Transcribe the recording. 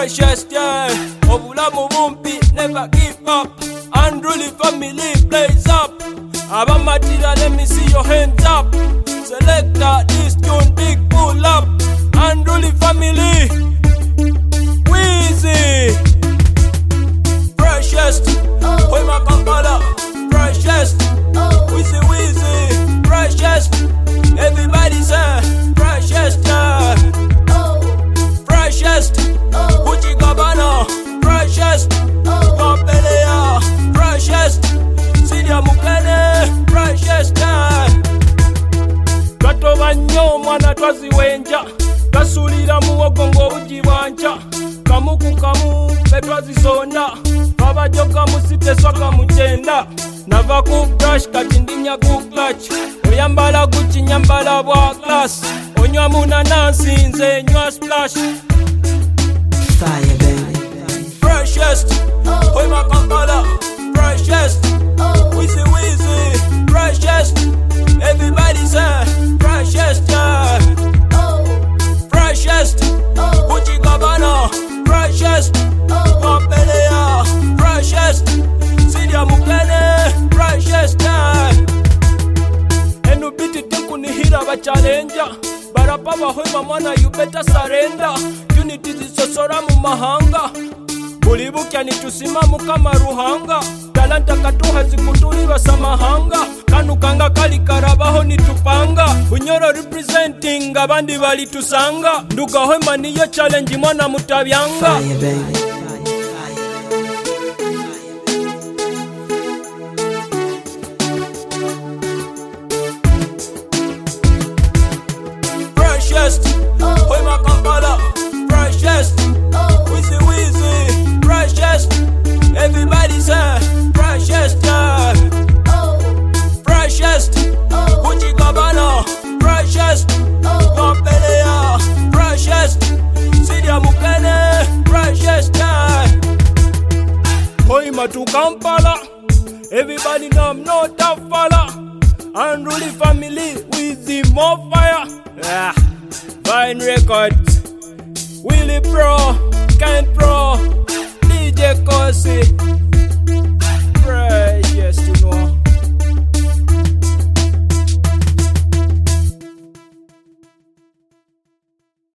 freshest, yeah. Obulamu bumpi, never give up. Unruly family plays up. Abamatira, let me see your hands up. Selector, this tune, big pull up. Unruly family, Weezy. Freshest, Hoima Kampala. Freshest, Weezy. Freshest, everybody say freshest, yeah. Freshest, Gucci Gabbana. Freshest, Montpellier. Freshest, Sidia Mukene. Freshest, yeah. Gatoba nnyo mwana twaziwenja, gasulira muwogo ng'obugibwanca, kamu ku kamu betwazisonda, abajoka musiteswaka mugenda, nava ku brush kati ndimya ku clutch, oyambala Gucci nyambala bwa class, onywa munanansi nze nywa splash. Fire baby. Freshest, Hoima Kampala. Freshest, Weezy. Freshest, everybody say freshest, yeah. Freshest, Gucci Gabbana. Freshest, Montpellier. Freshest, Sidia Mukene. Freshest, yeah. Enu biti tekunihira bachalenja, barapa bahoima mwana you better surrender. Unity zisosora mu mahanga, buli bukya nitusimamu kama ruhanga. Talanta katuha zikutulirwa samahanga, kanukanga kali karabaho nitupanga. Bunyoro representing abandi balitusanga, nduga hoima niyo challenge mwana mutabyanga. Fire baby. Freshest, Hoima Kampala. Freshest, Weezy. Freshest, everybody say freshest, yeah. Freshest, Gucci Gabbana. Freshest, Montpellier. Freshest, Sidia Mukene. Freshest, yeah. Hoima to Kampala, everybody know I'm not a fella. Unruly family with the more fire. Yeah. Vine Records, Willie Pro, Kent Pro, DJ Kosi. Fresh, yes, you know.